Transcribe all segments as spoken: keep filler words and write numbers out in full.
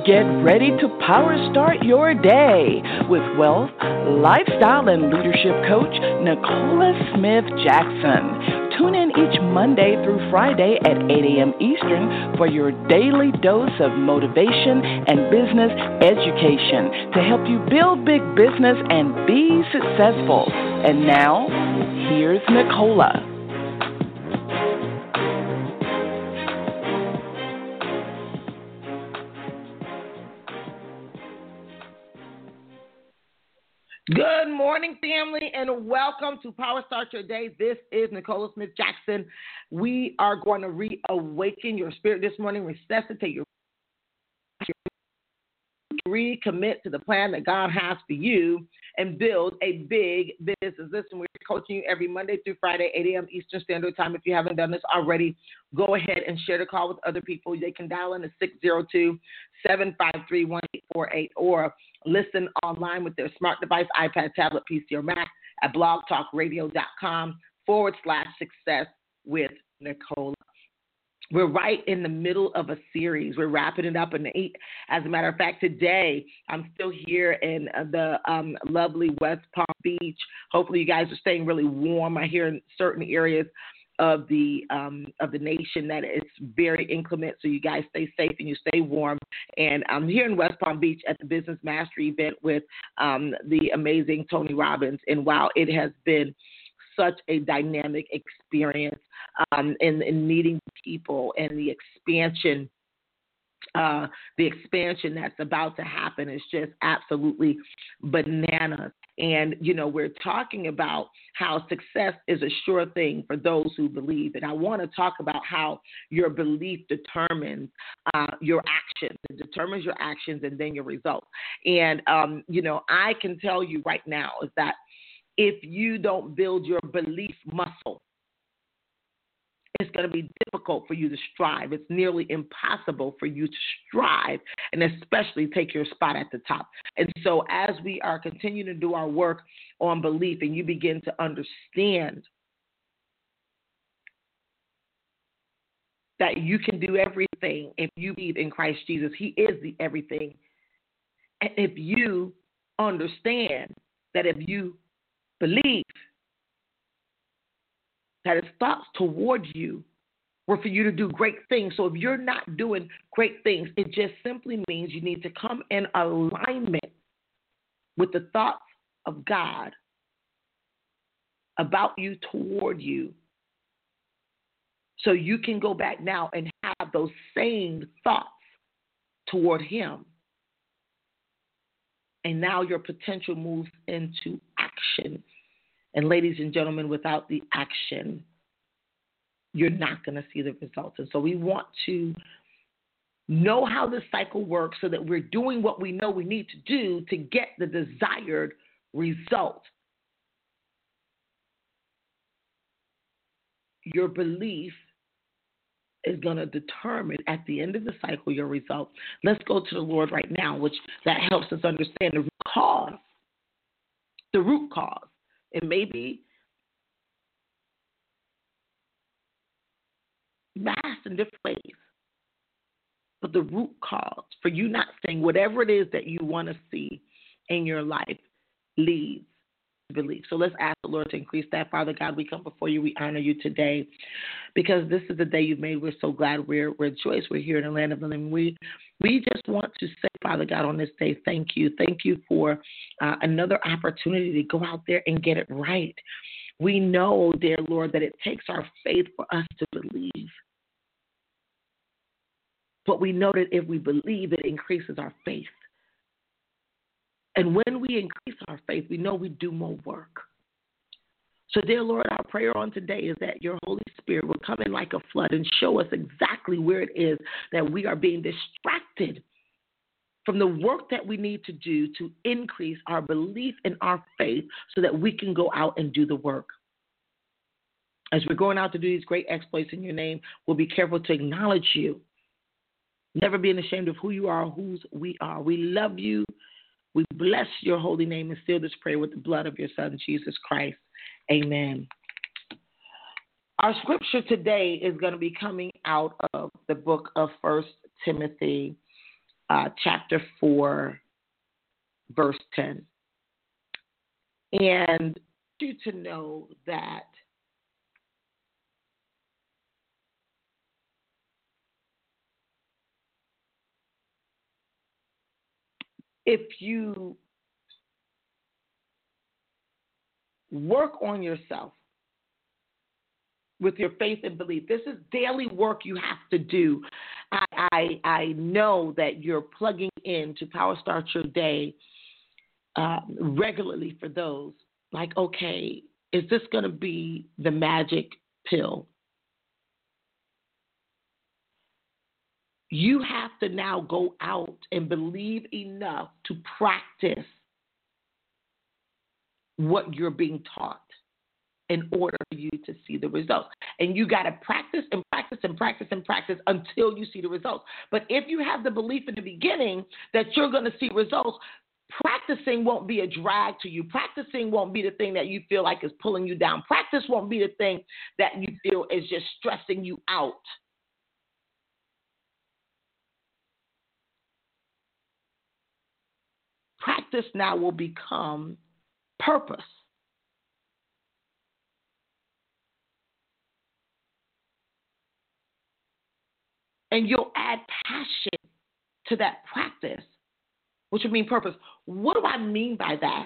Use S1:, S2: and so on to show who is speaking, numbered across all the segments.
S1: Get ready to power start your day with wealth, lifestyle, and leadership coach Nicola Smith Jackson. Tune in each Monday through Friday at eight a.m. Eastern for your daily dose of motivation and business education to help you build big business and be successful. And now, here's Nicola.
S2: Good morning, family, and welcome to Power Start Your Day. This is Nicola Smith Jackson. We are going to reawaken your spirit this morning, resuscitate your recommit to the plan that God has for you, and build a big business. Listen, we're coaching you every Monday through Friday, eight a.m. Eastern Standard Time. If you haven't done this already, go ahead and share the call with other people. They can dial in to six zero two, seven five three, one eight four eight or listen online with their smart device, iPad, tablet, P C, or Mac at blogtalkradio.com forward slash success with Nicola. We're right in the middle of a series. We're wrapping it up in the eight. As a matter of fact, today I'm still here in the um, lovely West Palm Beach. Hopefully, you guys are staying really warm. I hear in certain areas of the um, of the nation that it's very inclement, so you guys stay safe and you stay warm. And I'm here in West Palm Beach at the Business Mastery event with um, the amazing Tony Robbins. And wow, it has been such a dynamic experience um, in, in meeting people and the expansion, uh, the expansion that's about to happen is just absolutely bananas. And, you know, we're talking about how success is a sure thing for those who believe. And I want to talk about how your belief determines uh, your actions. It determines your actions and then your results. And, um, you know, I can tell you right now is that if you don't build your belief muscle, it's going to be difficult for you to strive. It's nearly impossible for you to strive and especially take your spot at the top. And so as we are continuing to do our work on belief and you begin to understand that you can do everything if you believe in Christ Jesus, He is the everything. And if you understand that if you believe that His thoughts towards you were for you to do great things. So if you're not doing great things, it just simply means you need to come in alignment with the thoughts of God about you, toward you, so you can go back now and have those same thoughts toward Him. And now your potential moves into action. And ladies and gentlemen, without the action, you're not going to see the results. And so we want to know how this cycle works so that we're doing what we know we need to do to get the desired result. Your belief is going to determine at the end of the cycle your result. Let's go to the Lord right now, which that helps us understand the root cause. The root cause. It may be vast in different ways, but the root cause for you not saying whatever it is that you want to see in your life leads to belief. So let's ask the Lord to increase that. Father God, we come before you. We honor you today because this is the day you've made. We're so glad we're rejoiced. We're here in the land of the living. We we just want to say, Father God, on this day, thank you. Thank you for uh, another opportunity to go out there and get it right. We know, dear Lord, that it takes our faith for us to believe. But we know that if we believe, it increases our faith. And when we increase our faith, we know we do more work. So, dear Lord, our prayer on today is that your Holy Spirit will come in like a flood and show us exactly where it is that we are being distracted from the work that we need to do to increase our belief in our faith so that we can go out and do the work. As we're going out to do these great exploits in your name, we'll be careful to acknowledge you, never being ashamed of who you are or whose we are. We love you. We bless your holy name and seal this prayer with the blood of your Son, Jesus Christ. Amen. Our scripture today is going to be coming out of the book of First Timothy. uh, chapter four, verse ten. And I want you to know that if you work on yourself with your faith and belief, this is daily work you have to do. I, I, I know that you're plugging in to Power Start Your Day uh, regularly for those. Like, okay, is this going to be the magic pill? You have to now go out and believe enough to practice what you're being taught in order for you to see the results. And you got to practice and practice and practice and practice until you see the results. But if you have the belief in the beginning that you're going to see results, practicing won't be a drag to you. Practicing won't be the thing that you feel like is pulling you down. Practice won't be the thing that you feel is just stressing you out. Practice now will become purpose. And you'll add passion to that practice, which would mean purpose. What do I mean by that?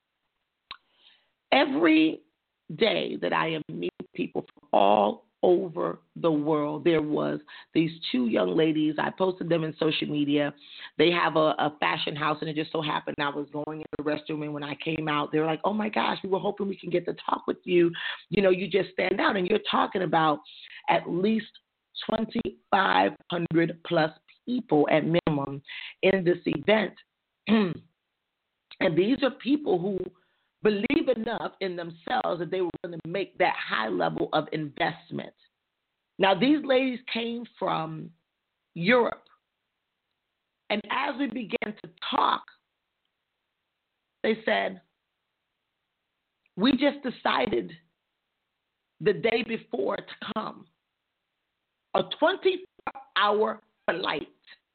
S2: Every day that I am meeting people from all over the world, there was these two young ladies. I posted them in social media. They have a, a fashion house, and it just so happened I was going in the restroom, and when I came out, they were like, oh, my gosh, we were hoping we can get to talk with you. You know, you just stand out, and you're talking about at least twenty-five hundred plus people at minimum in this event. And these are people who believe enough in themselves that they were going to make that high level of investment. Now, these ladies came from Europe. And as we began to talk, they said, we just decided the day before to come. A twenty-four hour flight.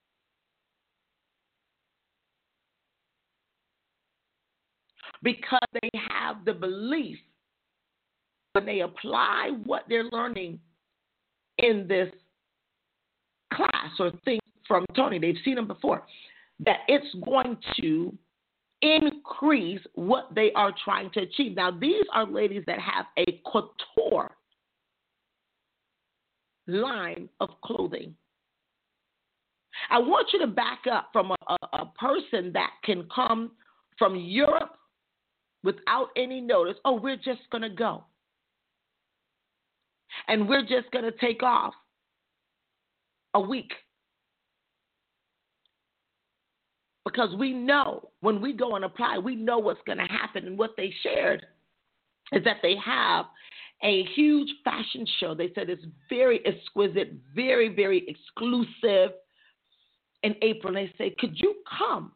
S2: Because they have the belief when they apply what they're learning in this class or thing from Tony, they've seen them before, that it's going to increase what they are trying to achieve. Now, these are ladies that have a couture line of clothing. I want you to back up from a, a, a person that can come from Europe without any notice. Oh, we're just going to go. And we're just going to take off a week. Because we know when we go and apply, we know what's going to happen. And what they shared is that they have a huge fashion show. They said it's very exquisite, very, very exclusive in April. And they say, could you come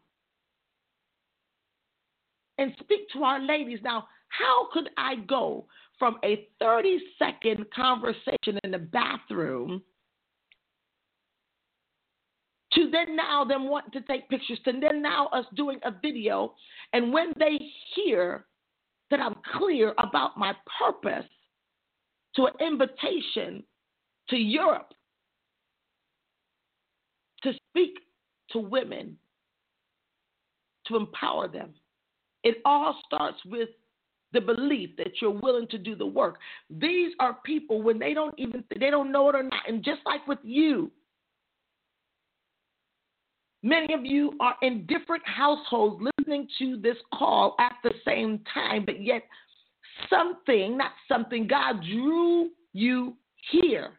S2: and speak to our ladies? Now, how could I go from a thirty second conversation in the bathroom to then now them wanting to take pictures, to then now us doing a video, and when they hear that I'm clear about my purpose, to an invitation to Europe to speak to women, to empower them. It all starts with the belief that you're willing to do the work. These are people when they don't even, they don't know it or not. And just like with you, many of you are in different households listening to this call at the same time, but yet something, not something, God drew you here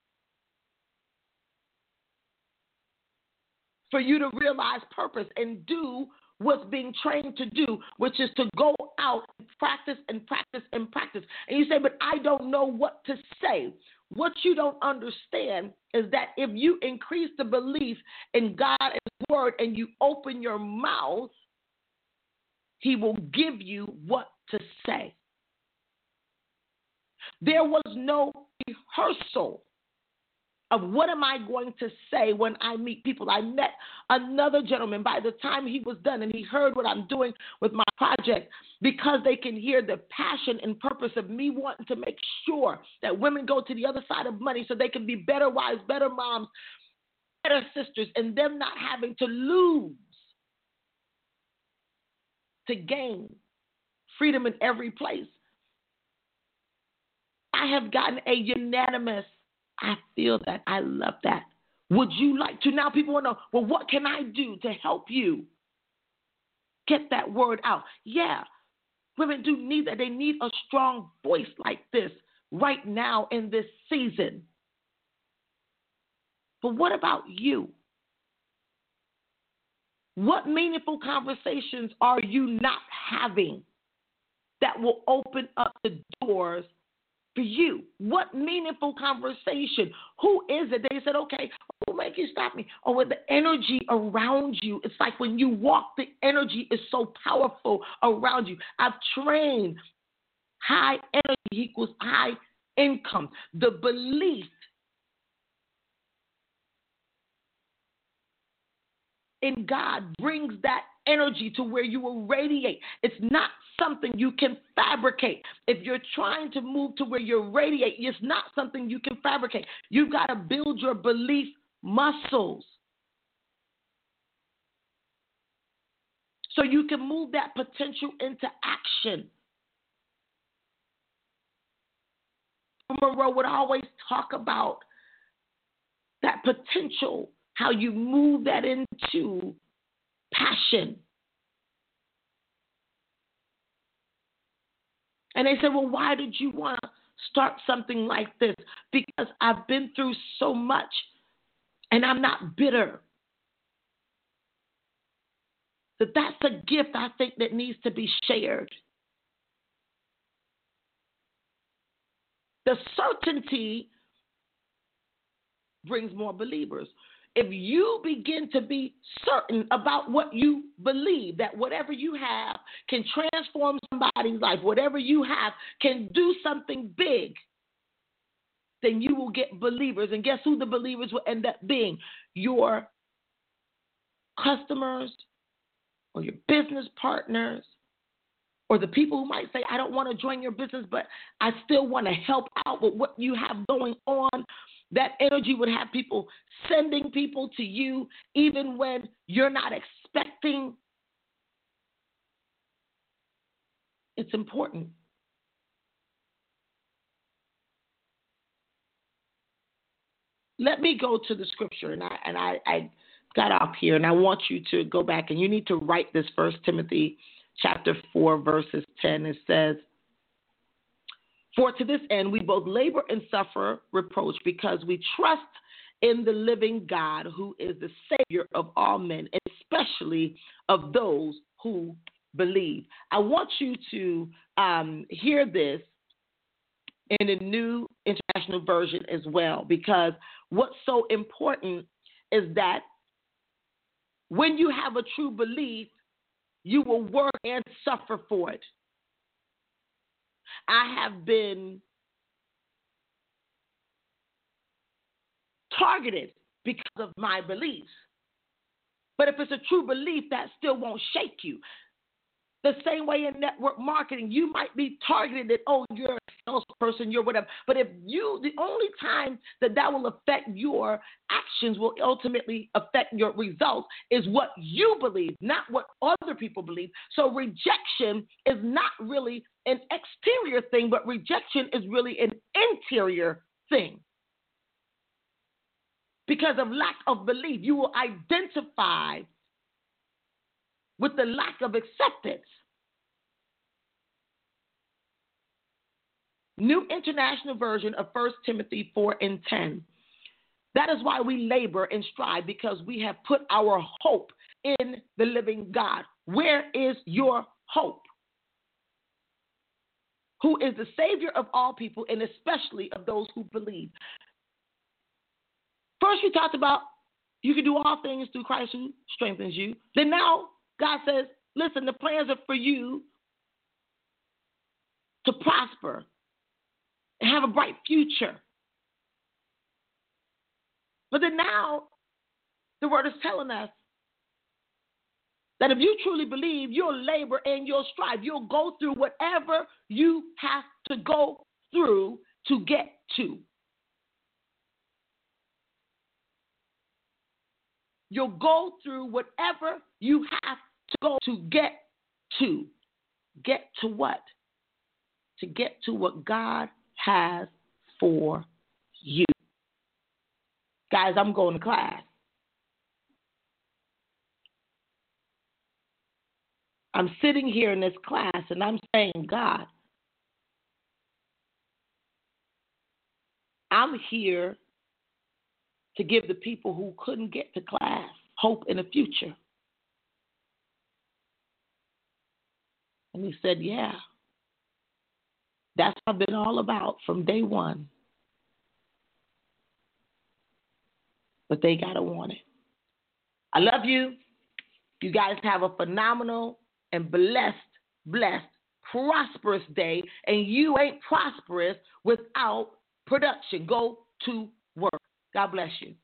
S2: for you to realize purpose and do what's being trained to do, which is to go out and practice and practice and practice. And you say, but I don't know what to say. What you don't understand is that if you increase the belief in God and His Word and you open your mouth, He will give you what to say. There was no rehearsal of what am I going to say when I meet people. I met another gentleman. By the time he was done and he heard what I'm doing with my project, because they can hear the passion and purpose of me wanting to make sure that women go to the other side of money so they can be better wives, better moms, better sisters, and them not having to lose to gain freedom in every place. I have gotten a unanimous, I feel that, I love that. Would you like to? Now people want to know, well, what can I do to help you get that word out? Yeah, women do need that. They need a strong voice like this right now in this season. But what about you? What meaningful conversations are you not having that will open up the doors for you? What meaningful conversation? Who is it? They said, okay, who make you stop me? Or with the energy around you. It's like when you walk, the energy is so powerful around you. I've trained high energy equals high income. The belief in God brings that energy to where you will radiate. It's not something you can fabricate. If you're trying to move to where you radiate, it's not something you can fabricate. You've got to build your belief muscles so you can move that potential into action. Monroe would always talk about that potential, how you move that into passion. And they said, well, why did you want to start something like this? Because I've been through so much and I'm not bitter. That that's a gift I think that needs to be shared. The certainty brings more believers. If you begin to be certain about what you believe, that whatever you have can transform somebody's life, whatever you have can do something big, then you will get believers. And guess who the believers will end up being? Your customers or your business partners or the people who might say, I don't want to join your business, but I still want to help out with what you have going on. That energy would have people sending people to you even when you're not expecting. It's important. Let me go to the scripture, and I and I, I got up here, and I want you to go back, and you need to write this. First Timothy chapter four, verses ten. It says, for to this end we both labor and suffer reproach, because we trust in the living God, who is the Savior of all men, especially of those who believe. I want you to um, hear this in a New International Version as well, because what's so important is that when you have a true belief, you will work and suffer for it. I have been targeted because of my beliefs. But if it's a true belief, that still won't shake you. The same way in network marketing, you might be targeted that, oh, you're a salesperson, you're whatever. But if you, the only time that that will affect your actions will ultimately affect your results is what you believe, not what other people believe. So rejection is not really an exterior thing, but rejection is really an interior thing. Because of lack of belief, you will identify with the lack of acceptance. New International Version of First Timothy four and ten. That is why we labor and strive, because we have put our hope in the living God. Where is your hope? Who is the Savior of all people, and especially of those who believe. First, we talked about you can do all things through Christ who strengthens you. Then now God says, listen, the plans are for you to prosper and have a bright future. But then now, the word is telling us that if you truly believe, you'll labor and you'll strive. You'll go through whatever you have to go through to get to. You'll go through whatever you have to go to get to. Get to what? To get to what God has for you. Guys, I'm going to class. I'm sitting here in this class and I'm saying, God, I'm here to give the people who couldn't get to class hope in the future. And he said, yeah, that's what I've been all about from day one. But they got to want it. I love you. You guys have a phenomenal and blessed, blessed, prosperous day. And you ain't prosperous without production. Go to work. God bless you.